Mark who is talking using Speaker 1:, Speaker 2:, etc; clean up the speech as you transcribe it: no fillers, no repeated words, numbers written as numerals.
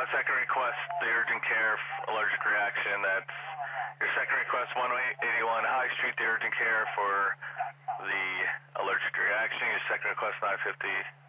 Speaker 1: second request, the urgent care allergic reaction. That's your second request, 181 High Street, the urgent care for the allergic reaction. Your second request, 950